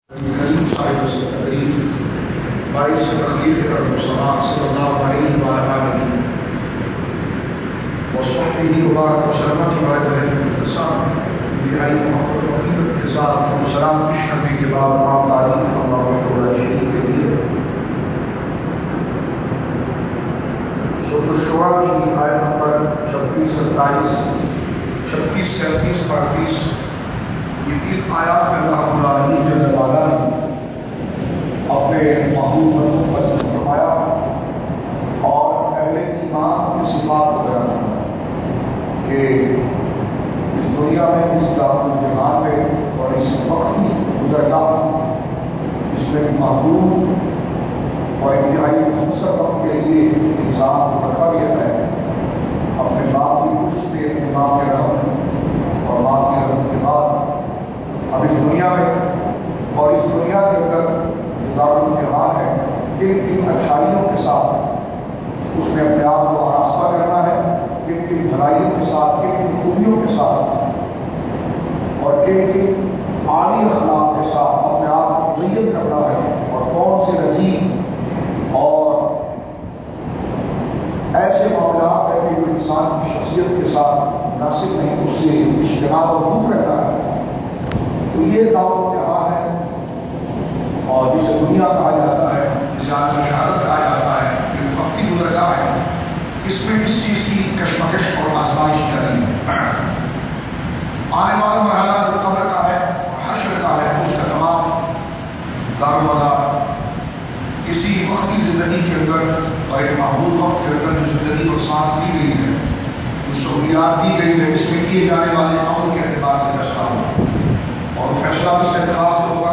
کریم صاحب سے تقریب 22 تقریب رسول صلی اللہ علیہ وآلہ وصحبہ وبارک وسلم کی بات ہے انسان بہائی محمد رحمت کے ساتھ سلام کی شرمی کے بعد آپ تعلیم اللہ وحدہ شریف کے لیے سورۃ الشورى کی آیت نمبر 26 27 36 37 38 یہ تین آیات میں اللہ رب العالمین جل وعلا نے اپنے محبوب بندوں کا ذکر فرمایا اور اہل ایمان کی صفات وغیرہ کہ اس دنیا میں اس دار جہان میں اور اس وقت کی گزرگاہ اس میں محبوب اور انتہائی مختصر وقت کے لیے انسان رکھا گیا ہے اپنے باپ کی پشت سے اپنے باپ کے رحم اور باپ کے رحم کے بعد اب اس دنیا میں اور اس دنیا کے اندر دارالجہان ہے کن کن اچھائیوں کے ساتھ اس میں اپنے آپ کو آراستہ کرنا ہے کن کن بھلائیوں کے ساتھ کن کن خوبیوں کے ساتھ اور کن کن عالی اخلاق کے ساتھ اپنے آپ کو مزین کرنا ہے اور کون سے لذیذ اور ایسے معاملات ہے کہ انسان کی شخصیت کے ساتھ مناسب نہیں اس سے اجتناب اور دور رہتا ہے تو یہ دارالجہان ہے اور جسے دنیا کہا جاتا ہے جسے عالم شہادت کہا جاتا ہے یہ وقتی گزرگاہ ہے اس میں کس چیز کی کشمکش اور آزمائش کرنی ہے آنے والا مرحلہ جو قبر کا ہے اور حشر کا ہے اس کا تمام دارالمدار اسی وقتی زندگی کے اندر اور ایک محبوب وقت کے اندر جو زندگی اور سانس دی گئی ہے جو سہولیات دی گئی ہے اس میں کیے جانے والے عمل کے اعتبار سے فیصلہ ہو اور فیصلہ اس کے اعتبار سے ہوگا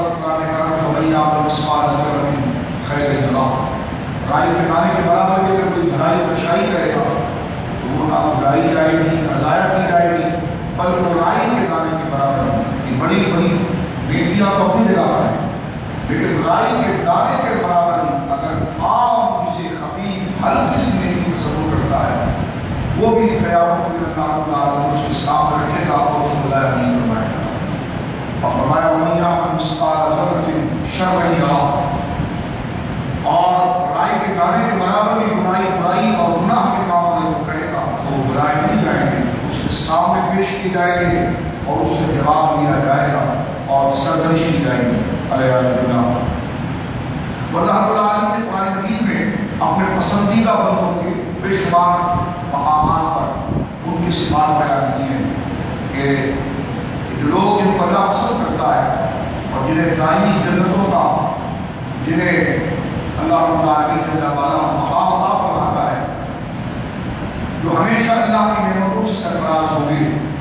خیر رائے کے دانے کے برابر بھی اگر کوئی بھلائی اور اچھائی کرے گا تو وہ نہ بھلائی جائے گی نہ ضائع کی جائے گی بلکہ وہ رائے کے دانے کے برابر یہ بڑی بڑی نیکیاں تو اپنی جگہ پر ہیں لیکن رائے کے دانے کے برابر بھی اگر عام کسی خفیف ہلکی سی نیکی تصور کرتا ہے وہ بھی قیامت کے دن اللہ اس کے سامنے رکھے گا اور اس کو ضائع نہیں فرمائے گا اور فرمایا وَمَن يَعْمَلْ مِثْقَالَ ذَرَّةٍ شَرًّا يَرَهُ اور برائی کے دانے کے برابر بھی برائی اور گناہ کے معاملے کو کرے گا تو وہ برائی نہیں جائیں گے اس کے سامنے پیش کی جائے گی اور اس سے جواب دیا جائے گا اور سرزنش کی جائے گی علیہ اللہ اللہ رب العالمین نے قرآن مجید میں اپنے پسندیدہ بندوں کے بے شمار مقامات پر ان کی صفات بیان کی ہے کہ جو لوگ جن کو اللہ پسند کرتا ہے اور جنہیں دائمی جنتوں کا جنہیں اللہ رب العالمین جل وعلا مقام عطا فرماتا ہے جو ہمیشہ اللہ کی نعمتوں سے سرفراز ہوگی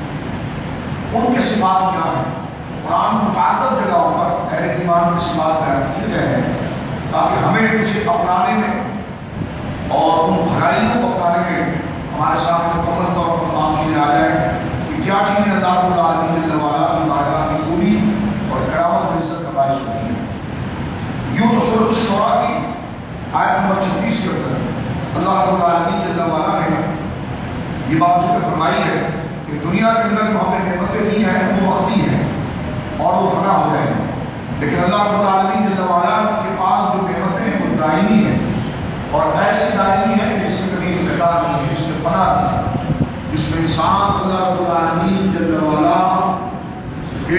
ان کے صفات کیا ہیں قرآن متعدد جگہوں پر اہل ایمان کے صفات بیان کیے گئے ہیں تاکہ ہمیں اسے اپنانے میں اور ان بھلائیوں کو اپنانے میں ہمارے سامنے مکمل طور پر تعمیر آ جائے کہ کیا چیزیں اللہ رب العالمین جل وعلا کی بارگاہ کی خوبی اور کرامت و عزت کا باعث ہوتی ہے یوں تو سورۃ الشورى کی آیت نمبر 36 کے اندر اللہ رب العالمین جل وعلا نے یہ بات ذکر فرمائی ہے کہ دنیا کے اندر جو ہم نے نعمتیں دی ہیں وہ وقتی ہیں اور وہ فنا ہو جائیں گے لیکن اللہ رب العالمین جل وعلا کے پاس جو نعمتیں ہیں وہ دائمی ہیں اور ایسی دائمی ہیں جس میں کبھی انقطاع نہیں ہے جس میں فنا نہیں ہے جس میں انسان اللہ رب العالمین جل وعلا کے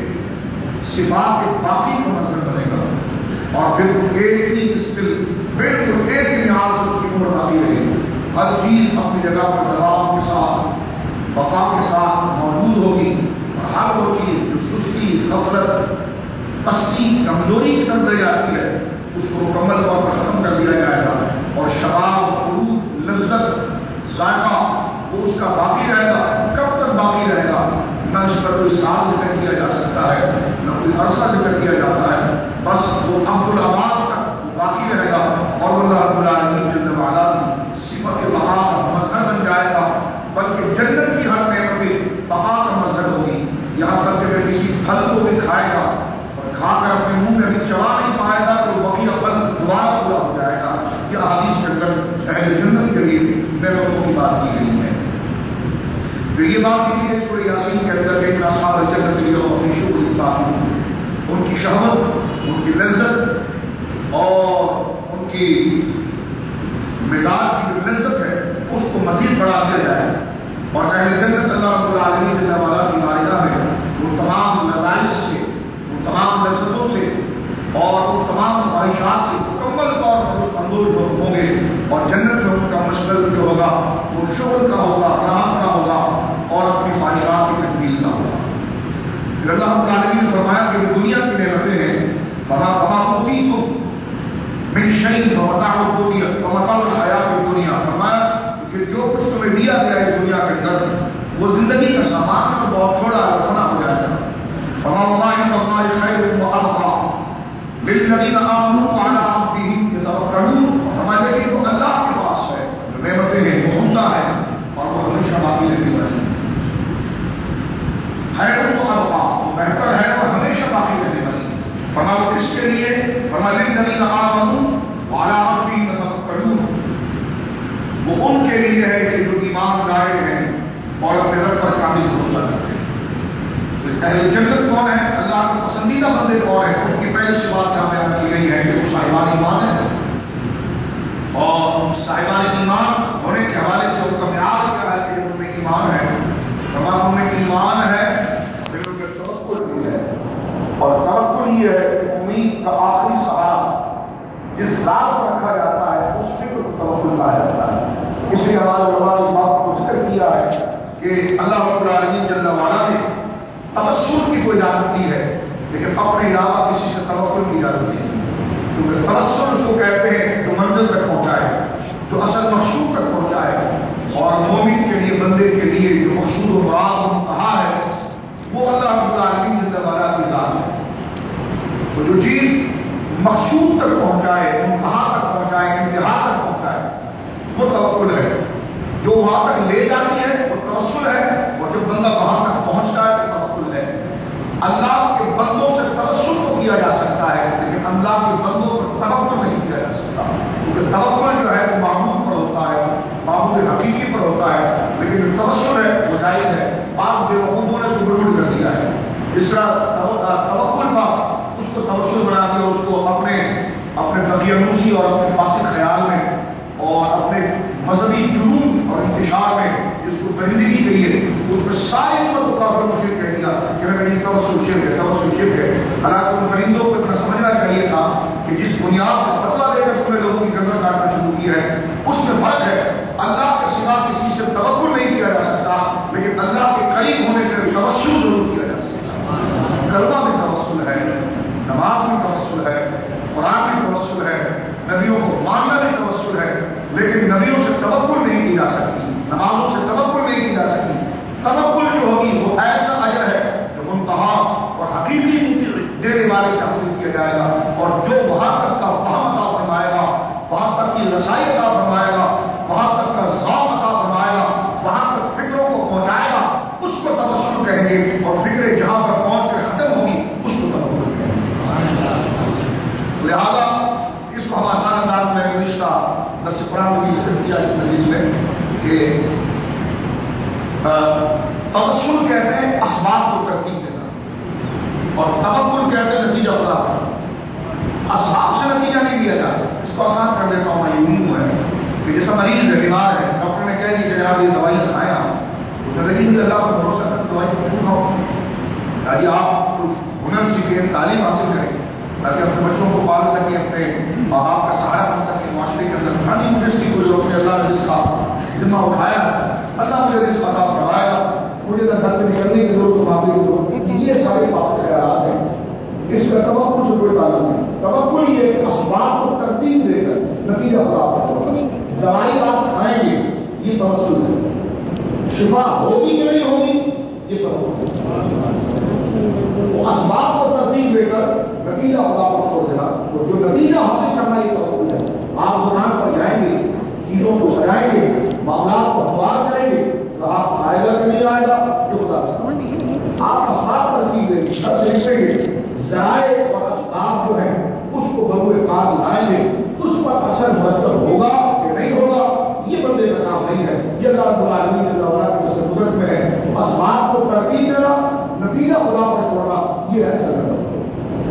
صفات کے باقی کا منظر بنے گا اور پھر ایک ہی اسکل بالکل ایک ہی لحاظ سے اس کی عمر باقی رہے گی ہر چیز اپنی جگہ پر دوام کے ساتھ بقا کے ساتھ موجود ہوگی اور ہر وہ چیز جو سستی غفلت پستی کمزوری کی طرف رہ جاتی ہے اس کو مکمل طور پر ختم کر دیا جائے گا اور شراب خلود لذت ذائقہ وہ اس کا باقی رہے گا کب تک باقی رہے گا نہ اس پر کوئی سال ذکر کیا جا سکتا ہے نہ کوئی عرصہ ذکر کیا جاتا ہے بس وہ عبد الآباد تک باقی رہے گا اور اللہ رب العالمین جل وعلا کی صفت بقا کا مظہر بن جائے گا بلکہ جنت کی ہر نعمت بقا کا مظہر ہوگی یہاں تک کہ کسی پھل کو بھی کھائے گا اور کھا کر اپنے منہ میں بھی چبا نہیں پائے گا تو بقیہ پھل دوبارہ پورا ہو جائے گا یہ احادیث کے اندر اہل جنت کے لیے نعمتوں کی بات کی گئی ہے پھر یہ بات کی ہے سورہ یاسین کے اندر کہ اصحاب الجنت اليوم فی شغل فاکہون ان کی شہوت، ان کی لذت اور ان کی مزاج کی جو لذت ہے اس کو مزید بڑھا دیا جائے، اور اہل جنت اللہ رب العالمین جل وعلا کی بارگاہ میں وہ تمام لذائذ سے، وہ تمام لذتوں سے اور ان تمام خواہشات سے مکمل طور پر اندوز ہوں گے، اور جنت میں ان کا مشغل جو ہوگا وہ شغل کا ہوگا، راحت کا ہوگا اور اپنی خواہشات کی تکمیل کا ہوگا۔ پھر اللہ رب العالمین نے فرمایا کہ دنیا کی نعمتیں ہیں، فما اوتیتم من شیء فمتاع الدنیا ومتاع الحیات الدنیا، فرمایا کہ جو کچھ تمہیں دیا گیا ہے دنیا کے اندر وہ زندگی کا سامان ہے، بہت تھوڑا رکھنا ہو جائے گا۔ فما عند الله خیر وابقى للذین آمنوا وعلى ربهم يتوکلون، فرمایا کہ وہ اللہ کے پاس ہے، نعمتیں ہیں وہ عمدہ ہے اور وہ ہمیشہ باقی رہنے والی ہے۔ خیر وابقى بہتر ہے اور ہمیشہ باقی رہنے والی ہے۔ فرمایا کس کے لیے؟ فرمایا للذین آمنوا وعلى ربهم يتوکلون، وہ ان کے لیے ہے کہ جو ایمان لائے ہیں اور اپنے رب پر کامل بھروسہ کرتے ہیں۔ اہل جنت کون ہے؟ اللہ کے پسندیدہ بندے کون ہیں؟ ان کی پہلی سی بات یہاں بیان کی گئی ہے کہ وہ صاحبان ایمان ہے، اور صاحبان ایمان ہونے کے حوالے سے ان کا معیار کیا ہے کہ ان میں ایمان ہے؟ تمام ان میں ایمان ہے، پھر ان میں توکل بھی ہے، اور توکل یہ ہے کہ امید کا آخری سہارا جس ذات پر رکھا جاتا ہے اس پہ توکل لایا جاتا ہے۔ اس لیے ہمارے علماء نے اس بات کو ذکر کیا ہے کہ اللہ رب العالمین جل وعلا نے توسل کی کوئی اجازت دی ہے، لیکن اپنے علاوہ کسی سے توکل کی اجازت نہیں ہے، کیونکہ توسل اس کو کہتے ہیں جو منزل تک پہنچائے، جو اصل مقصود تک پہنچائے، اور مومن کے لیے، بندے کے لیے جو مقصود و مراد و منتہا ہے وہ اللہ رب العالمین جل وعلا کی ذات ہے۔ تو جو چیز مقصود تک پہنچائے، منتہا تک پہنچائے، انتہا تک پہنچائے، وہ توکل ہے۔ جو وہاں تک لے جاتی ہے وہ توسل ہے، اور جب بندہ وہاں تک پہنچتا ہے تو توکل ہے۔ اللہ کے بندوں سے توسل تو کیا جا سکتا ہے، لیکن اللہ کے بندوں پر توکل نہیں کیا جا سکتا، کیونکہ توکل جو ہے وہ معبود پر ہوتا ہے، معبود حقیقی پر ہوتا ہے، لیکن جو توسل ہے وہ جائز ہے۔ بعض بیوقوفوں نے اس کو گڑبڑ کر دیا ہے، جس طرح توکل تھا اس کو توسل بنا دیا، اس کو اپنے تقیانوسی اور اپنے فاسد خیال میں اور اپنے مذہبی جنون اور انتشار میں جس کو درندگی کہیے اس میں ساری امت کو کافر مشرک کہہ دیا کہ نہیں توسل شرک ہے، توسل شرک ہے۔ حالانکہ ان درندوں کو اتنا سمجھنا چاہیے تھا کہ جس بنیاد پر فتویٰ دے کر تم نے لوگوں کی گردن کاٹنا شروع کی ہے اس میں فرق ہے۔ اللہ کے سوا کسی سے توکل نہیں کیا جا سکتا، لیکن اللہ کے قریب ہونے کے لیے توسل ضرور کیا جا سکتا۔ کلمہ میں توسل ہے، نماز میں توسل ہے، قرآن میں توسل ہے، نبیوں کو ماننا بھی توسل ہے، لیکن نبیوں سے توکل نہیں کی جا سکتی، نمازوں سے توکل نہیں کی جا سکتی۔ توکل جو ہوگی وہ ایسا اجر ہے جو منتہا اور حقیقی دینے والے سے حاصل کیا جائے گا، اور جو وہاں تک کا فہم عطا فرمائے گا، وہاں تک کی رسائی عطا فرمائے گا، وہاں تک کا ذوق عطا فرمائے گا، وہاں تک فکروں کو پہنچائے گا، اس کو توسل کہیں گے، اور فکریں جہاں پر پہنچ کر ختم ہوگی اس کو توکل کہیں گے۔ لہذا اس کو ہم آسان انداز میں گزشتہ درس قرآن میں ذکر کیا اس مجلس میں کہ توسل کہتے ہیں اسباب کو ترتیب دینا، اور توکل کہتے ہیں نتیجہ پرا کرنا۔ اسباب سے نتیجہ نہیں لیا جاتا۔ اس کو آسان کر دیتا ہوں، میں یوں ہے کہ جیسا مریض ہے، بیمار ہے، ڈاکٹر نے کہہ دی کہ جناب یہ دوائی کھائیں آپ، اس نے کہا مجھے اللہ پر بھروسہ کر دوائی کیوں کھاؤ؟ یعنی آپ ہنر سیکھیں، تعلیم حاصل کریں تاکہ اپنے بچوں کو پال سکیں، اپنے ماں باپ کا سہارا بن سکیں معاشرے کے اندر۔ نہیں مجھے اس کی کوئی ضرورت نہیں، اللہ نے رزق کا ذمہ اٹھایا، اللہ مجھے رزق عطا کروایا گا، مجھے گھر سے نکلنے کی ضرورت معافی کی ضرورت، یہ سارے فاسد خیالات ہیں۔ اس کا توکل سے کوئی تعلق نہیں۔ توکل یہ کہ اسباب کو ترتیب دے کر نتیجہ پراپت ہوگا۔ دوائی آپ کھائیں گے یہ توسل ہے، شفا ہوگی کہ نہیں ہوگی یہ توکل ہے۔ وہ اسباب کو ترتیب دے کر نتیجہ پراپت ہو جائے گا، تو جو نتیجہ حاصل کرنا یہ توکل ہے۔ آپ دکان پر جائیں گے، چیزوں کو سجائیں گے، معاملات کو ہموار کریں گے، تو آپ آئے گا کہ نہیں آئے گا جو خدا آپ اسباب ترتیب دیں گے، سب دیکھیں گے، ذرائع اور اسباب جو ہیں اس کو بروئے کار لائیں گے، اس پر اثر مرتب ہوگا کہ نہیں ہوگا یہ بندے کا کام نہیں ہے، یہ اللہ رب العالمین کی قدرت میں ہے۔ اسباب کو ترتیب دینا، نتیجہ خدا پر چھوڑنا، یہ ایسا کرنا۔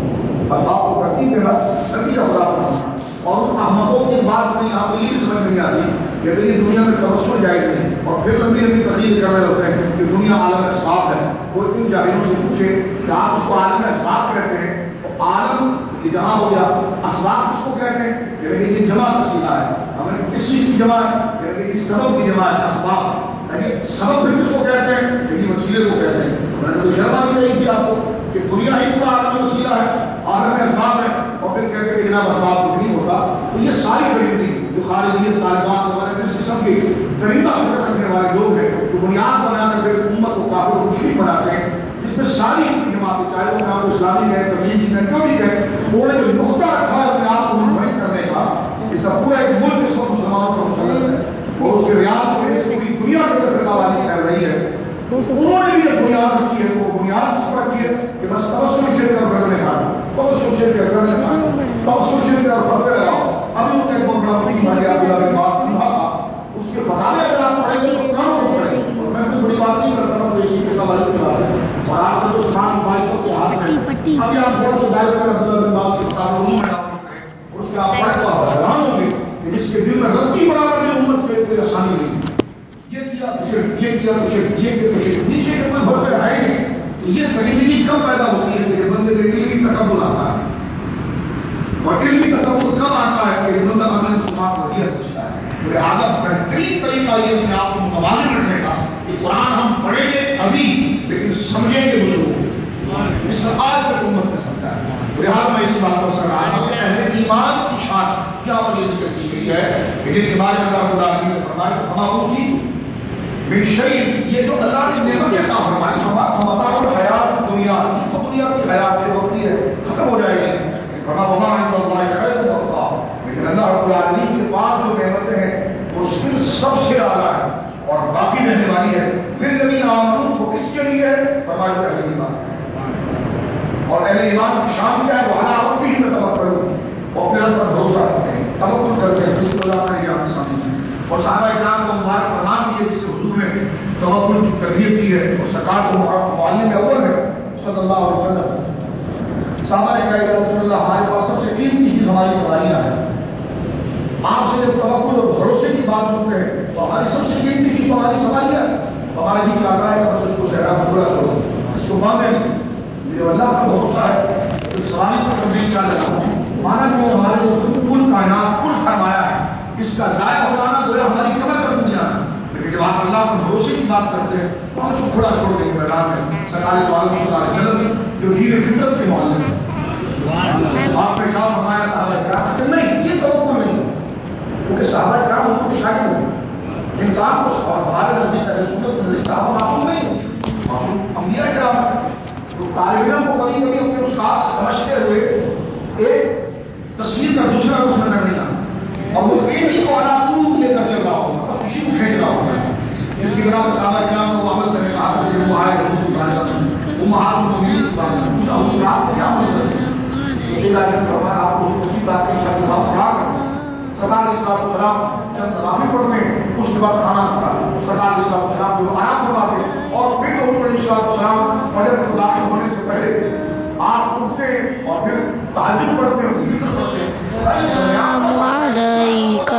بتاؤ کرتی میرا سبھی کا خدا بنانا اور ان احمقوں کی بات نہیں آپ یہ بھی سمجھ نہیں آتی کہ بھائی دنیا میں توسل جائز نہیں اور پھر لمبی لمبی تقریر کر رہے ہوتے ہیں کہ دنیا عالم اسباب ہے. وہ ان جاہلوں سے پوچھے کہ آپ اس کو عالم اسباب کہتے ہیں تو عالم جہاں ہو گیا اسباب اس کو کہتے ہیں کہ یہ جمع وسیلہ ہے. ہمیں کس چیز کی جمع ہے؟ کہ سبب کی جمع ہے اسباب. سبب پھر کس کو کہتے ہیں؟ لیکن وسیلے کو کہتے ہیں. میں نے تو شرم آ نہیں کی آپ کو کہ دنیا ہی پورا عالم وسیلہ ہے عالم اسباب ہے اور پھر کہتے ہیں کہ جناب اسباب کچھ نہیں ہوتا. تو یہ ساری خریدی جو خارجیت طالبان وغیرہ اس قسم کے طریقہ رکھنے والے لوگ ہیں جو بنیاد بنا کر پھر امت کو کافر و مشرک بناتے ہیں جس میں ساری جماعتیں چاہے وہ کام اسلامی ہے تمیزی ہے جو بھی ہے وہ نے جو نقطہ رکھا ہے اپنے آپ کو منفرد کرنے کا یہ سب پورا ایک ملک اس وقت مسلمانوں کا مسلط ہے اور اس کے ریاض میں پوری دنیا کے اندر فرقہ کر رہی ہے. انہوں نے بھی یہ بنیاد رکھی ہے وہ بنیاد اس پر رکھی ہے کہ بس توسل شرک اور رگڑے کھانا توسل شرک اور رگڑے کھانا توسل شرک اور پردے لگاؤ. ابھی ان کا ایک بہت بڑا مجھے ہماری آپ کی بات سنا تھا اس کے بتانے اگر آپ پڑھیں گے تو کام ہو پڑے گی. اور میں کوئی بڑی بات نہیں کرتا ہوں دیشی کے قبائل کی بات ہے اور آپ کا جو سامان بائیسوں کے ہاتھ میں ابھی آپ بہت سے دائر کر عبداللہ بن باز کے کتاب روم میں ڈاؤن کریں اور اس کے آپ پڑھیں تو آپ حیران ہوں گے کہ جس کے دل میں غلطی برابر میں امت کے کوئی آسانی نہیں. یہ کیا تو شرک یہ کیا تو شرک یہ کیا تو شرک نیچے کے کوئی بھر پہ ہے نہیں. تو یہ زندگی کب پیدا ہوتی ہے کہ بندے کے علمی تکبر آتا ہے اور علمی تکبر کب آتا ہے کہ بندہ اپنے مسلمان کو یہ سمجھتا ہے. لہٰذا بہترین طریقہ یہ اپنے آپ کو متوازن رکھنے کا کہ قرآن ہم پڑھیں گے ابھی لیکن سمجھیں گے بزرگوں اس میں آج تک امت نے سمجھا ہے. لہٰذا میں اس بات کو سر آیا کہ اہل ایمان کی شان کیا وجہ ذکر کی گئی ہے کہ جن کے بارے میں اللہ تعالیٰ نے فرمایا ہماروں کی من شیء یہ جو اللہ نے نعمت عطا فرمائی متاع الحیات دنیا دنیا کی حیات یہ ہوتی ہے ختم ہو جائے گی. وما عند اللہ خیر وابقا لیکن اللہ رب العالمین کے پاس جو نعمتیں ہیں وہ صرف سب سے اعلیٰ ہے اور باقی رہنے والی ہے. للذین آمنوا وہ کس کے لیے ہے؟ فرمایا اہل ایمان. اور اہل ایمان کی شان کیا ہے؟ وہ علی ربہم یتوکلون وہ اپنے رب پر بھروسہ رکھتے ہیں توکل کرتے ہیں. بسم اللہ سے یہ آپ کے سامنے اور صحابہ کرام کو مبارک فرمان دیے جس سے حضور نے توکل کی تربیت کی ہے اور سرکار کو معلم اول ہے صلی اللہ علیہ وسلم. صحابہ نے کہا رسول اللہ ہمارے پاس سب سے قیمتی چیز ہماری سواریاں ہیں. آپ سے جب توکل اور بھروسے کی بات سنتے ہیں تو ہماری سب سے قیمتی چیز ہماری سواریاں ہمارے بھی چاہتا ہے کہ اس کو شہرا پورا کرو اس کو باندھیں. یہ اللہ کا بھروسہ ہے کہ سواری کو تبدیل کیا لگا مانا کہ ہمارے جو کل کائنات کل سرمایہ ہے اس کا ضائع ہو جانا گویا ہماری قدر کر دنیا ہے. لیکن جب آپ اللہ کے بھروسے کی بات کرتے ہیں تو ہم اس کو کھڑا چھوڑ دیں گے میدان میں. سرکار تو عالم صلی اللہ علیہ وسلم جو دین فطرت کے معلم ہیں آپ نے کہا فرمایا صحابہ کرام کہ نہیں یہ توقع نہیں کیونکہ صحابہ کرام ان کو شاگرد ہیں. انسان کو ہمارے نزدیک رسول کے نزدیک صحابہ معصوم نہیں معصوم انبیاء کرام ہیں. تو طالب علم کو کبھی کبھی اپنے استاد سمجھتے ہوئے ایک تصویر کا دوسرا روپ نظر نہیں آتا اور وہ ایک ہی کو آرام لے کر چل رہا ہوگا اور خوشی کو کھینچ رہا ہوگا. اس کی بنا پر صحابہ کرام کو عمل کرنے کا حاصل وہ آئے وہ مہار کو کیا عمل کرتے ہیں اسی لیے آپ کو اسی بات کے ساتھ سرکار اسلام السلام چند نظامی پڑھتے ہیں اس کے بعد کھانا کھاتا سرکار اسلام السلام جو آرام فرماتے اور پھر اوپر اسلام السلام فجر کو داخل ہونے سے پہلے آپ اٹھتے ہیں اور پھر تعلیم پڑھتے ہیں ذکر پڑھتے ہیں. عليك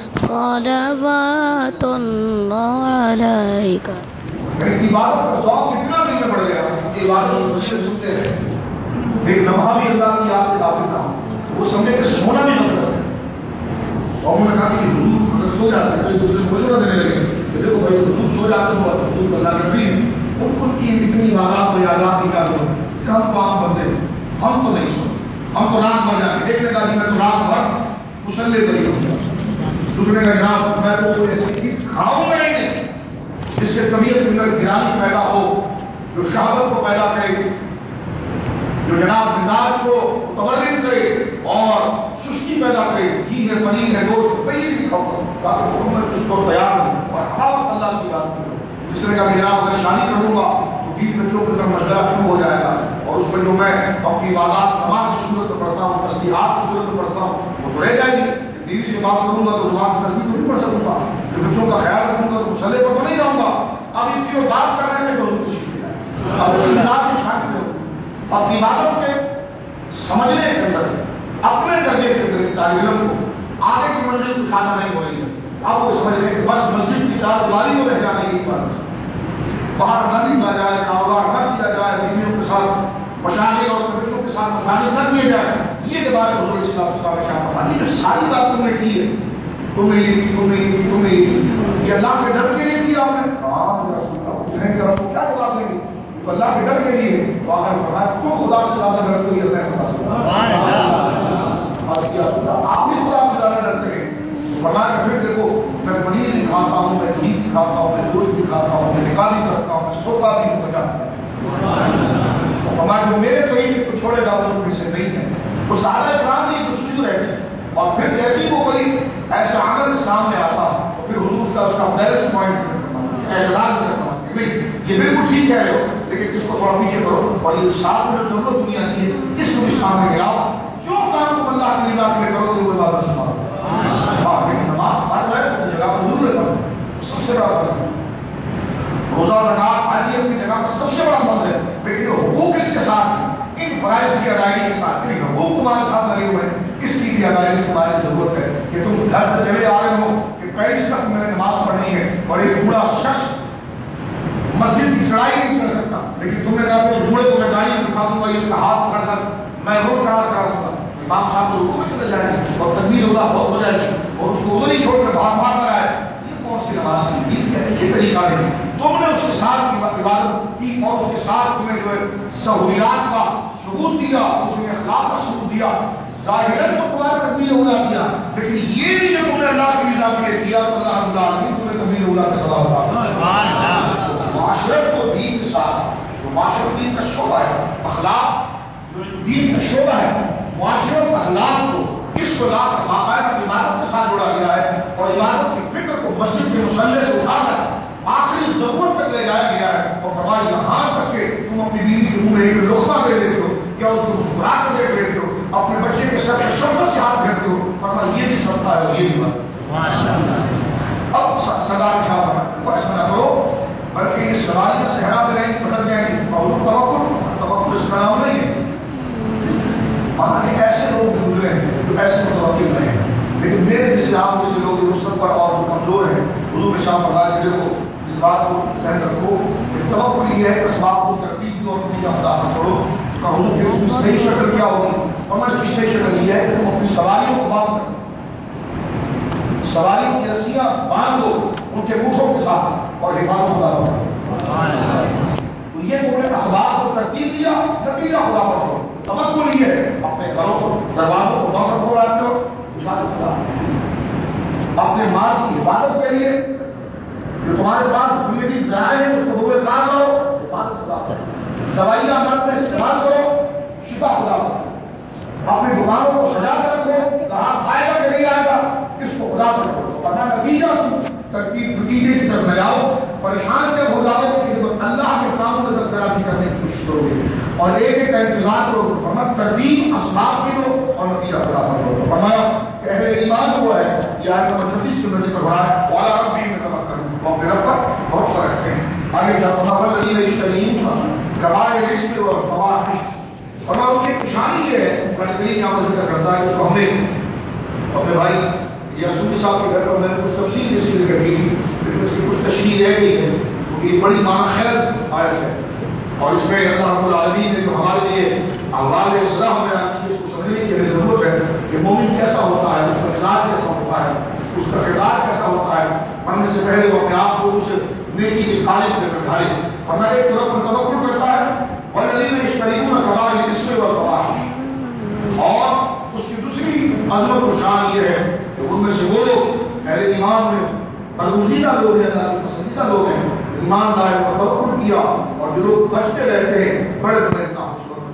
صلوات الله عليك. میری عبادت کا ذوق کتنا دن میں بڑھ گیا کہ عبادت کو خوشی سنتے رہے. ایک لمحہ بھی اللہ کی یاد سے غافل نہ ہو. وہ سمجھے کہ سونا بھی نظر ہے اور انہوں نے کہا کہ حضور اگر سو جاتے ہیں تو ایک دوسرے کو مشورہ دینے لگے کہ دیکھو بھائی حضور سو جاتے ہو حضور اللہ کے نبی ان کو اتنی عبادات و یادات نکالو کہ ہم تو عام بندے ہم تو نہیں سو ہم تو رات بھر جا کے دیکھنے کا میں تو رات بھر مسلح پر ہی ہوں گا. دوسرے کا جناب میں تو کوئی ایسی چیز کھاؤں گا ہی نہیں جس سے طبیعت کے اندر گرانی پیدا ہو جو شہوت کو پیدا کرے جو جناب مزاج کو متورد کرے اور سستی پیدا کرے. گھی ہے پنیر ہے گوشت پہلے بھی کھاؤ تاکہ حکومت اس کو تیار ہو اور حاوت اللہ کی بات کرو. جس طرح کا جناب اگر شادی کروں گا تو 20 بچوں کی طرف مشورہ شروع ہو جائے گا اور اس میں جو میں اپنی عبادات نماز کی صورت میں پڑھتا ہوں تسبیحات کی صورت میں پڑھتا ہوں وہ تو رہ جائے گی. بیوی سے بات کروں گا تو زبان سے تصویر تو نہیں پڑھ سکوں گا. جو بچوں کا خیال رکھوں گا تو مسئلے پر تو نہیں رہوں گا. اب ان کی جو بات کر رہے ہیں تو خوشی اب اپنی عبادت کے سمجھنے کے اندر اپنے درجے کے اندر طالب علم کو آگے کی منزل کو شامل نہیں ہو رہی ہے. اب وہ سمجھ رہے کہ بس مسجد کی چار دیواری میں رہ جانے کی بات, باہر نہ نکلا جائے, کاروبار نہ کیا جائے, بیویوں کے ساتھ مشاغل اور بچوں کے ساتھ مشاغل نہ کیے جائے. یہ بات حضور اسلام کا شام فرمانی جو ساری بات تم نے کی ہے, تم نے یہ اللہ کے ڈر کے لیے کیا آپ نے. کیا جواب دیں گے؟ اللہ کے ڈر کے لیے. تو آخر فرمایا تم خدا سے زیادہ ڈرتے ہو یا میں خدا سے؟ آپ بھی خدا سے زیادہ ڈرتے ہیں. فرمایا کہ پھر دیکھو میں پنیر بھی کھاتا ہوں, میں گھی بھی کھاتا ہوں, میں گوشت بھی کھاتا ہوں, میں نکاح بھی کرتا ہوں, میں سوتا بھی ہوں بچا. فرمایا جو میرے طریقے کو چھوڑے گا وہ مجھ سے نہیں ہے. وہ سارا اکرام نہیں خوشبو رہتے. اور پھر جیسے ہی وہ کوئی ایسا عمل سامنے آتا تو پھر حضور کا اس کا بیلنس پوائنٹ اعتراض کرنا نہیں, یہ بالکل ٹھیک کہہ رہے ہو لیکن اس کو تھوڑا پیچھے کرو. اور یہ ساتھ میں دونوں دنیا کی ہے, اس کو بھی سامنے لے آؤ. جو کام تم اللہ کی نگاہ کے لیے کرو گے وہ عبادت سنبھالو. نماز پڑھ رہے ہو جگہ پر ضرور ہے, سب سے بڑا فرض ہے. روزہ زکات حج اپنی جگہ پر سب سے بڑا فرض ہے, لیکن حقوق اس کے ساتھ ان فرائض کی ادائیگی کے ساتھ نہیں, حقوق تمہارے ساتھ لگے ہوئے ہیں, اس کی بھی ادائیگی تمہاری ضرورت ہے. کہ تم گھر سے چلے آ رہے ہو کہ پہلی سخت میں نے نماز پڑھنی ہے اور ایک بوڑھا شخص مسجد کی چڑھائی نہیں کر سکتا, لیکن تم نے کہا کہ بوڑھے کو میں گاڑی دکھا دوں گا, اس کا ہاتھ پکڑ کر میں روڈ کراس کرا دوں گا. امام صاحب کو رکوع میں چلے جائیں گے اور تکبیر ہوگا بہت ہو جائے گی اور اس کو ادھر ہی چھوڑ کر بھاگ کر آئے. یہ کون سی نماز کی؟ یہ طریقہ ہے. تم نے اس کے ساتھ عبادت کی اور اس کے ساتھ تمہیں جو ہے سہولیات کا ثبوت دیا, اس نے اخلاق کا ثبوت دیا. ظاہر تو تمہارا تکبیر اولا کیا, لیکن یہ بھی جو تم نے اللہ کی رضا کے لیے کیا تو اللہ علیہ تمہیں تکبیر اولا کا ثواب ہوگا. معاشرت کو دین کے ساتھ جو معاشرت دین کا شعبہ ہے, اخلاق جو دین کا شعبہ ہے, معاشرت اخلاق کو اس کو لا کر باقاعدہ عبادت کے ساتھ جوڑا گیا ہے. اور عبادت کی فکر کو مسجد کے مسلح سے اٹھا کر آخری ضرورت تک لے جایا گیا ہے. اور فرمایا یہاں تک کہ تم اپنی بیوی کے منہ میں ایک لقمہ دے دیتے ہو یا اس کو مسکرا کر دیکھ لیتے ہو, اپنے بچے کے سر پر شفقت سے ہاتھ پھیرتے ہو. فرمایا یہ بھی صدقہ ہے اور یہ بھی بات. اب سزا کیا بنا ایسا نہ کرو, بلکہ یہ سوال کا صحرا میں نہیں پٹک جائیں گے. اور توقع اس کا نام نہیں ہے. مانا ایسے لوگ گزرے ہیں جو ایسے متوقع نہیں ہیں, لیکن میرے جیسے آپ جیسے لوگ رسط پر اور کمزور ہیں, حضور میں شام بتا دیجیے کو اس بات کو ذہن رکھو. توقع یہ ہے کہ اسباب کو ترتیب دو اور اپنا چھوڑو. حضور کی اس کی صحیح شکل کیا ہوگی, اور میں اس کی صحیح شکل یہ ہے کہ تم اپنی سواریوں کو باندھ کرو, سواریوں کی رسیاں باندھ دو ان کے منہوں کے ساتھ اور حفاظت خدا پر. تو یہ تم نے اسباب کو ترتیب دیا, نتیجہ خدا پر چھوڑو. توقع یہ ہے اپنے گھروں کو دروازوں کو بند کھول آتے ہو, اپنے مال کی حفاظت کے لیے جو تمہارے پاس زندگی ذرائع ہے اس کو بغیر کام کرو, حفاظت خدا پر. دوائیاں مرد میں استعمال کرو, شفا خدا پر. اپنی دکانوں کو سجا کر رکھو, کہاں آئے گا کہ نہیں آئے گا اس کو خدا پر کرو. پتا نتیجہ ترتیب نتیجے کی طرف نہ جاؤ. پریشان جب ہو جاؤ کہ اللہ کے کاموں میں دسترازی کرنے کی کوشش کرو گے اور ایک ایک کا انتظار کرو. فرمایا ترتیب اسباب کی دو اور نتیجہ خدا پر کرو. فرمایا کہ اہل ایمان ہوا ہے, یہ آیت نمبر 36 کے ذکر ہو رہا ہے, والا ربی میں توکل, اور اپنے رب پر بہت فرق رکھتے ہیں. آگے جب ہمارا الذین یشترون کبائر الاسم والفواحش, فرمایا ان کی نشانی یہ ہے, قرآن کریم یہاں پر ذکر کرتا ہے کہ ہم نے اپنے بھائی یاسین صاحب کے گھر پر میں نے کچھ تفصیل اس کی ذکر کی, لیکن اس کی کچھ تشریح رہ گئی ہے کیونکہ یہ بڑی معنی خیر آیت ہے. اور اس میں اللہ رب العالمین نے جو ہمارے لیے احوال اسلام میں اس کو سمجھنے کی ہمیں ضرورت ہے کہ مومن کیسا ہوتا ہے, اس کا مزاج کیسا ہوتا ہے, اس کا کردار کیسا ہوتا ہے. مرنے سے پہلے وہ اپنے آپ کو اس نیکی کے خالق میں ڈھالے. فرمایا ایک طرف پر توکل کرتا ہے والذین یشترون کبائر الاسم والفواحش, اور اس کی دوسری عظمت و شان یہ ہے کہ ان میں سے وہ لوگ اہل ایمان میں برگزیدہ لوگ ہیں, اللہ کے پسندیدہ لوگ ہیں, ایماندار پر توکل کیا اور جو لوگ بچتے رہتے ہیں بڑے بڑے گناہوں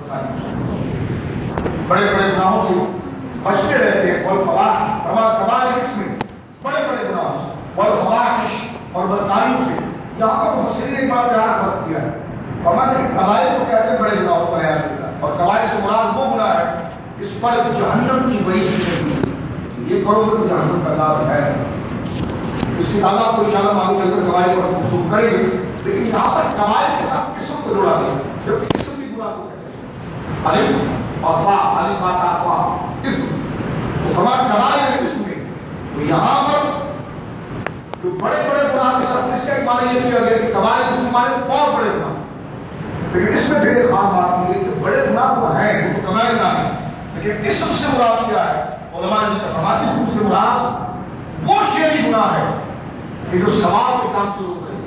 سے, بڑے بڑے گناہوں سے بچتے رہتے ہیں. اور کبائر الاسم بڑے بڑے گناہوں سے, والفواحش اور بدکاریوں سے. یہاں پر مفسرین نے ایک بات بیان کر دیا ہے, فرماتے ہیں قبائل کو کہتے ہیں بڑے گناہوں کا بیان کیا, اور قبائل سے مراد وہ گناہ ہے اس پر جہنم کی وعید ہے. یہ کرو تو جہنم کا عذاب ہے. اس کی تعداد کو انشاءاللہ معلوم چل کر قبائل پر گفتگو کریں گے, لیکن یہاں پر قبائل کے ساتھ قسم کو جوڑا گیا, جبکہ قسم بھی گناہ کو کہتے ہیں. اور فا علی فاتا فا اسم تو فرمایا کبائر اسم میں. تو یہاں پر جو بڑے بڑے گناہ کے ساتھ اس کا ایک معنی یہ کیا گیا کہ کبائر اسم ہمارے بہت بڑے گناہ، لیکن اس میں پھر خام بات یہ کہ بڑے گناہ تو ہیں وہ تو کبائر نہ ہے، لیکن اسم سے مراد کیا ہے؟ علماء نے ذکر فرمایا اسم سے مراد وہ شرعی گناہ ہے کہ جو ثواب کے کام شروع کرے،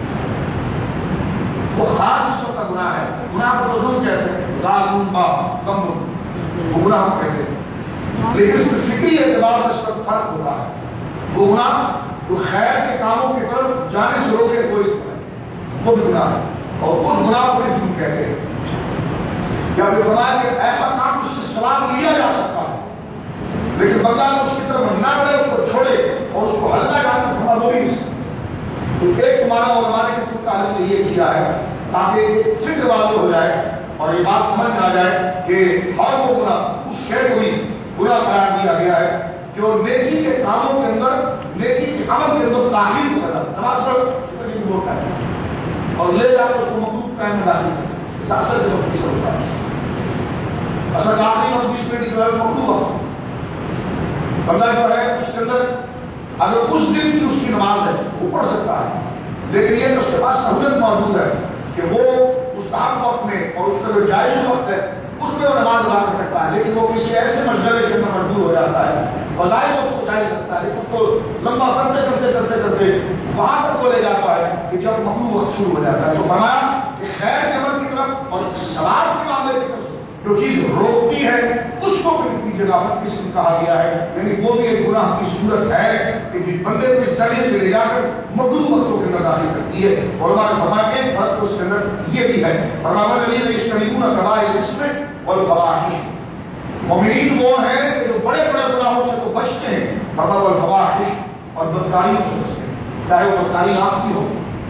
وہ خاص قسم کا گناہ ہے. گناہ کو رسول کہتے ہیں لازم با کم وہ گناہ کو کہتے ہیں، لیکن اس میں فکری اعتبار سے اس کا فرق ہوتا ہے. وہ گناہ جو خیر کے کاموں کی طرف جانے سے روکے وہ اس میں وہ بھی گناہ ہے، اور اس گناہ کو اسم کہتے ہیں. یا پھر فرمایا کہ ایسا کام اس سے ثواب لیا جا سکتا ہے لیکن بندہ اس کی طرف نہ بڑھے، اس کو چھوڑے اور اس کو ہلکا جانا تھوڑا وہ بھی نہیں. تو ایک تمہارا اور ہمارے کسی تعلق سے یہ کیا ہے تاکہ فکر واضح ہو جائے اور یہ بات سمجھ میں آ جائے کہ ہر وہ گناہ اس شے کو ہی گناہ قرار دیا گیا ہے جو نیکی کے کاموں کے اندر، نیکی کے عمل کے اندر تاخیر کو کرتا ہے. نماز پڑھ اور لے جا کر اس کو مخلوق قائم میں ڈالی اثر کے وقت سے ہوتا ہے. اصل کا آخری وقت 20 منٹ جو ہے مخلوق وقت بندہ جو ہے اس کے اندر اگر اس دن کی اس کی نماز ہے وہ پڑھ سکتا ہے، لیکن یہ کہ اس کے پاس سہولت موجود ہے کہ وہ مستحب وقت میں اور اس کا جو جائز وقت ہے اس میں وہ نماز ادا کر سکتا ہے، لیکن وہ کسی ایسے مشغلے کے اندر مجبور ہو جاتا ہے بظاہر اس کو جائز رکھتا ہے لیکن اس کو لمبا کرتے کرتے کرتے کرتے وہاں تک وہ لے جاتا ہے کہ جب مخلوق وقت شروع ہو جاتا ہے. تو فرمایا کہ خیر کے عمل کی طرف اور ثواب کے معاملے کی طرف جو چیز روکتی ہے اس کو بھی اپنی جگہ پر قسم کہا گیا ہے، یعنی وہ بھی ایک گناہ کی صورت ہے کہ جس بندے کو اس طرح سے لے جا کر مخلوق وقتوں کے اندر داخل کرتی ہے. اور ہمارے فرمایا ایک فرق اس کے اندر یہ بھی ہے، فرمایا علی نے اس طریقوں کا کبائر اسم اور فواحش. مومنین وہ ہیں کہ جو بڑے بڑے گناہوں سے تو بچتے ہیں، فرمایا والفواحش اور بدکاریوں سے بچتے ہیں، چاہے وہ بدکاری آپ کی ہو،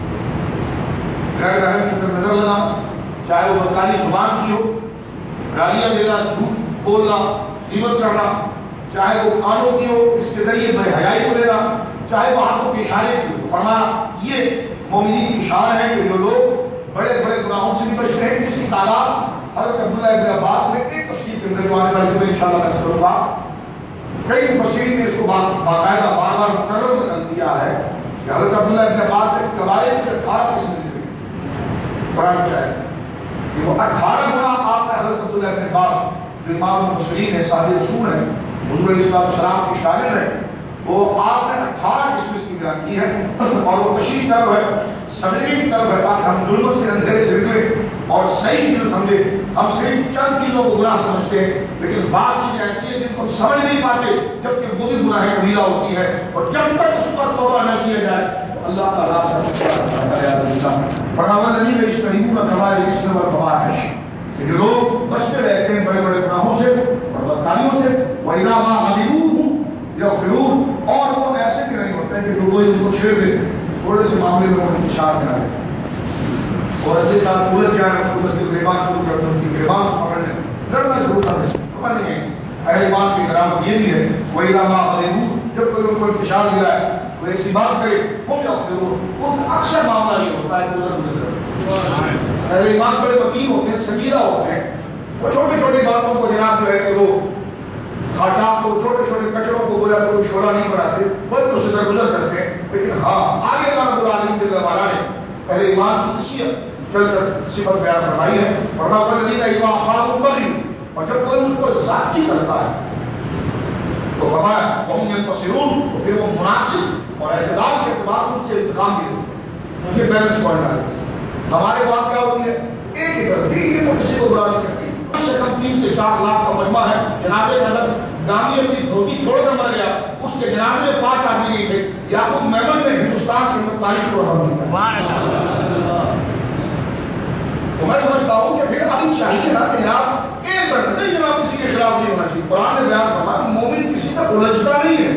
غیر رحم کی طرف نظر لگانا، چاہے وہ بدکاری زبان کی ہو، گالیاں دینا، جھوٹ بولنا، غیبت کرنا، چاہے وہ کانوں کی ہو اس کے ذریعے بے حیائی کو لینا، چاہے وہ ہاتھوں کے اشارے کی ہو. فرمایا یہ مومنین کی شان ہے کہ جو لوگ بڑے بڑے گناہوں سے بھی بچتے ہیں. اس کی تعداد حضرت عبداللہ ابن عباس نے ایک تفسیر کے اندر جو آنے والی میں انشاءاللہ میں کروں گا، کئی مفسرین نے اس کو باقاعدہ بار بار مقرر کر دیا ہے کہ حضرت عبداللہ ابن عباس نے کبائر کے 18 قسم ذکر قرآن کی آیت سے کہ وہ 18 گناہ آپ نے حضرت عبداللہ ابن عباس جو امام المرسلین ہے، صاحب رسول ہیں، حضور علیہ السلام کے شاگرد ہیں، وہ آپ نے 18 قسم کی بیان کی ہے اور وہ تشریح طرف ہے، سمجھنے کی طرف ہے تاکہ ہم ظلمت سے اندھیرے سے نکلیں اور صحیح دل سمجھے. ہم صرف چند چیزوں کو گناہ سمجھتے ہیں لیکن بعض چیزیں ایسی ہیں جن کو سمجھ نہیں پاتے جبکہ وہ بھی گناہ کبیرہ ہوتی ہے، اور جب تک اس پر توبہ نہ کیا جائے اللہ تعالیٰ سے فرمان علی میں اس طریقوں کا کبائر اسم اور فواحش کہ جو لوگ بچتے رہتے ہیں بڑے بڑے گناہوں سے اور بدکاریوں سے، وَإِذَا مَا غَضِبُوا يَغْفِرُونَ، اور وہ ایسے بھی نہیں ہوتے کہ جو ان کو چھیڑ دیتے تھوڑے سے معاملے میں وہ انتشار کرائے اور ایسے ساتھ پورے کیا ہے اس کو گریبان شروع کرتے ہیں، ان کی گریبان کو پکڑنے لڑنا شروع کر دیتے خبر نہیں ہے. اہل ایمان کی کرامت یہ بھی ہے وَإِذَا مَا غَضِبُوا، جب کوئی ان کو انتشار دیا ہے وہ ایسی بات کرے وہ کیا وہ اکثر معاملہ یہ ہوتا ہے کہ ادھر ادھر اہل ایمان بڑے وکیل ہوتے ہیں، سنجیدہ ہوتے ہیں، وہ چھوٹی چھوٹی باتوں کو جناب جو ہے کہ وہ خاصات کو چھوٹے چھوٹے کچروں کو گویا کوئی شعلہ نہیں بڑھاتے، بلکہ اس سے درگزر کرتے ہیں. لیکن ہاں آگے اللہ رب العالمین کے زمانہ نے پہلے ایمان کی خصیت چل کر صفت بیان فرمائی ہے. فرمایا والذین اذا اصابوا بغی، اور جب کوئی ان کو ذاتی کرتا ہے تو فرمایا وهم ينتصرون، تو پھر وہ مناسب اور اعتدال کے اعتبار سے ان سے انتقام بھی ہوتے ہیں. یہ بیلنس پوائنٹ ہے. ہمارے بات کیا ہوتی ہے ایک ہی طرف بھی وہ کسی کو برا نہیں کرتی. کم سے کم 3 سے 4 لاکھ کا مجمع ہے. جناب حضرت گاندھی اپنی دھوتی چھوڑ کر مر گیا، اس کے جناب میں 5 آدمی نہیں تھے. یعقوب میمن نے ہندوستان کے اندر تاریخ کو رقم دیا. تو میں سمجھتا ہوں کہ پھر ابھی چاہیے نا کہ آپ ایک طرف نہیں جناب کسی کے خلاف نہیں ہونا چاہیے. قرآن نے بیان فرمایا مومن کسی کا الجھتا نہیں ہے.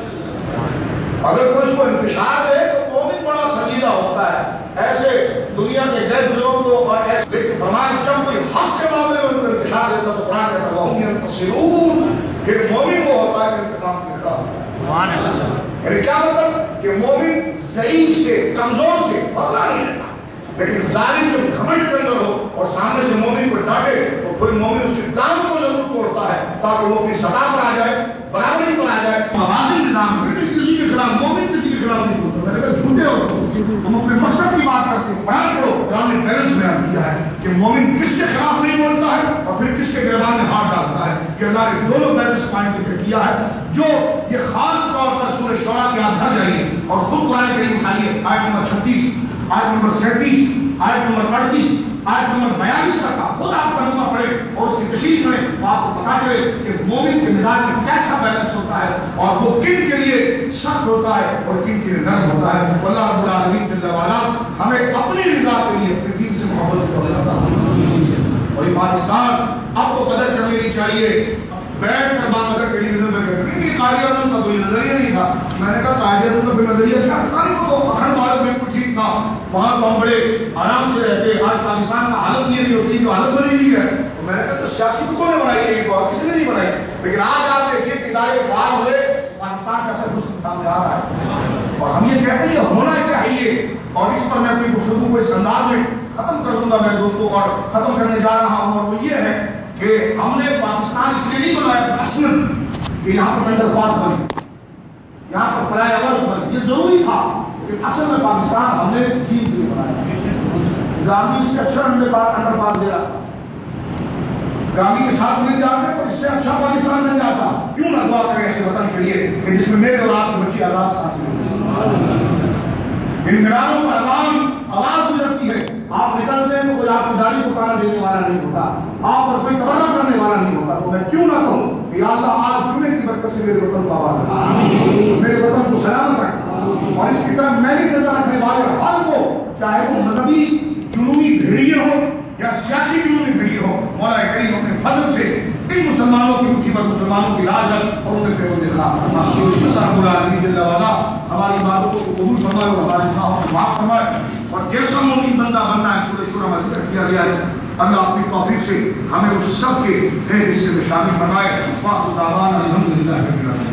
اگر کوئی اس کو انتشار دے تو مومن بڑا سنجیدہ ہوتا ہے. ایسے دنیا کے غیر بزرگوں کو اور ایسے لیکن فرمایا جب کوئی حق کے معاملے میں ان کو انتشار دیتا تو قرآن کہتا وهم ينتصرون، پھر مومن وہ ہوتا ہے کہ انتقام کی لڑا ہوتا ہے. یعنی کیا مطلب کہ مومن ضعیف سے کمزور سے بدلا نہیں لیتا، لیکن ظالم جب گھمنڈ کے اندر ہو اور سامنے سے مومن کو ڈانٹے تو کوئی مومن اس کے دان کو توڑتا ہے تاکہ وہ اپنی سطح پر آ جائے، برابری پر آ جائے. موازی نظام کسی کے خلاف، مومن کسی کے خلاف نہیں بولتا. میں نے کہا جھوٹے ہو، ہم اپنے مقصد کی بات کرتے ہیں. بیان کرو. قرآن نے بیلنس بیان کیا ہے کہ مومن کس کے خلاف نہیں بولتا ہے اور پھر کس کے گربان میں ہاتھ ڈالتا ہے. کہ اللہ نے دونوں بیلنس پوائنٹ ذکر کیا ہے. جو یہ خاص طور پر سورہ شعراء کی آپ گھر جائیے اور خود قرآن کریم اٹھائیے. آیت نمبر 36، آیت نمبر 37، آیت نمبر 38، آیت نمبر 42 تک کا خود آپ ترجمہ پڑھیں اور اس کی تشریح کریں تو آپ کو پتا چلے کہ مومن کے مزاج میں کیسا بیلنس ہوتا ہے اور وہ کن کے لیے سخت ہوتا ہے اور کن کے لیے نرم ہوتا ہے. اللہ رب العالمین جل وعلا ہمیں اپنی رضا کے لیے اپنے دین سے محبت کو عطا فرمائے. اور یہ پاکستان اب تو قدر کر لینی چاہیے. بیٹھ کر بات اگر ٹیلی ویژن میں کرتے نہیں، قائد اعظم کا کوئی نظریہ نہیں تھا. میں نے کہا قائد اعظم کا کوئی نظریہ کیا تھا؟ تو اکھنڈ بھارت بالکل ٹھیک تھا، وہاں تو ہم بڑے آرام سے رہتے. آج پاکستان کا حالت یہ نہیں ہوتی جو حالت بنی ہوئی ہے. تو میں نے کہا تو سیاسی کو نے بنائی ہے، یہ کسی نے نہیں بنائی. لیکن آج آپ دیکھیے ادارے فعال ہوئے، پاکستان کا سب کچھ سامنے آ رہا ہے. اور ہم یہ کہتے ہیں ہونا چاہیے. اور اس پر میں اپنی گفتگو کو اس انداز میں ختم کر دوں گا میرے دوستوں، اور ختم کرنے جا رہا ہوں. اور وہ یہ ہے کہ ہم نے پاکستان اس لیے نہیں بنایا اصلاً کہ یہاں پر انڈر پاس بنی، یہاں پر فلائی اوورز بنی. یہ ضروری تھا کہ اصل میں پاکستان ہم نے جیت کے لیے بنایا. گاندھی اس سے اچھا انڈر پاس دے رہا، گاندھی کے ساتھ مل جاتے تو اس سے اچھا پاکستان مل جاتا. کیوں نہ دعا کریں ایسے وطن کے لیے کہ جس میں میرے اور آپ کے بچے آزاد سانس لیں. ان میدانوں پر آواز گزرتی ہے. آپ نکلتے ہیں تو کوئی آپ کی داڑھی کو کانا دینے والا نہیں ہوتا، آپ پر کوئی تباہ کرنے والا نہیں ہوتا. تو میں کیوں نہ کہوں کہ اللہ آج جمعے کی برکت سے میرے وطن کو آواز رکھ، میرے وطن کو سلامت رکھ. اور اس کی طرف میں بھی نظر رکھنے والے ہر کو، چاہے وہ مذہبی جنوبی بھیڑیے ہو یا سیاسی جنوبی بھیڑیے ہو، مولا کریم اپنے فضل سے ان مسلمانوں کی مٹھی پر مسلمانوں کی لاج رکھ اور انہیں پہ دکھا. اللہ رب العالمین جل وعلا ہماری باتوں کو قبول فرمائے اور ہمارے گناہوں کو معاف فرمائے. اور جیسا مومن بندہ بننا ہے سورہ شورى میں ذکر کیا گیا ہے، اللہ اپنی توفیق سے ہمیں اس سب کے حصے میں شامل فرمائے. واخر دعوانا الحمدللہ رب العالمین.